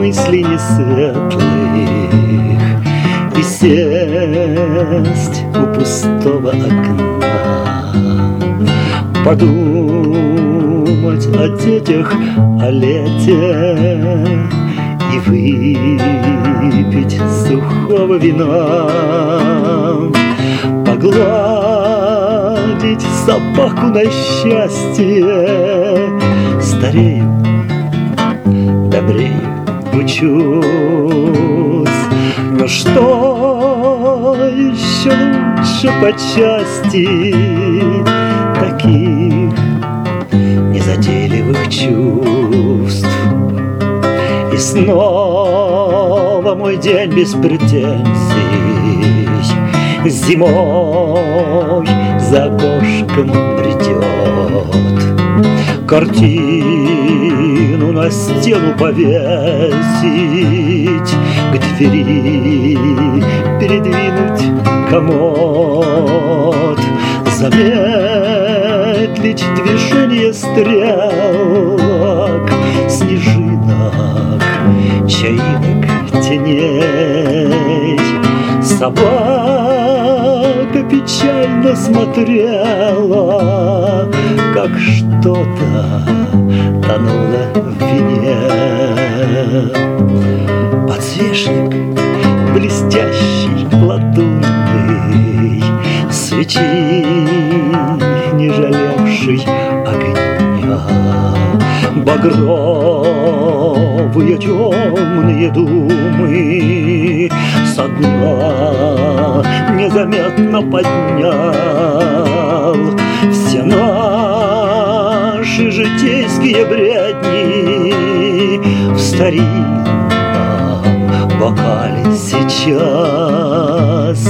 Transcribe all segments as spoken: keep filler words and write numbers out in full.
мыслей несветлых и сесть у пустого окна, подумать о детях, о лете и выпить сухого вина, погладить собаку на счастье. Старею, добрею, учусь, но что еще лучше по части таких незатейливых чувств? И снова мой день без претензий зимой за окошком бредет. Картину на стену повесить, к двери передвинуть комод, замедлить движение стрелок, снежинок, чаинок, теней. Собака печально смотрела, как что-то тонуло в вине. Подсвечник блестящий, латунный, свечи, не жалевший огня, багровые темные думы со дна незаметно поднял. Все наши житейские бредни в старинном бокале сейчас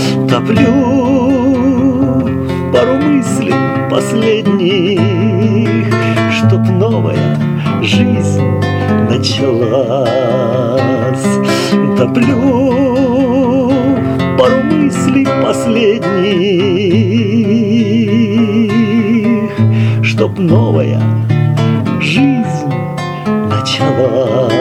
топлю пару мыслей последних, чтоб новая жизнь началась. Топлю пару мыслей последних, чтоб новая жизнь началась.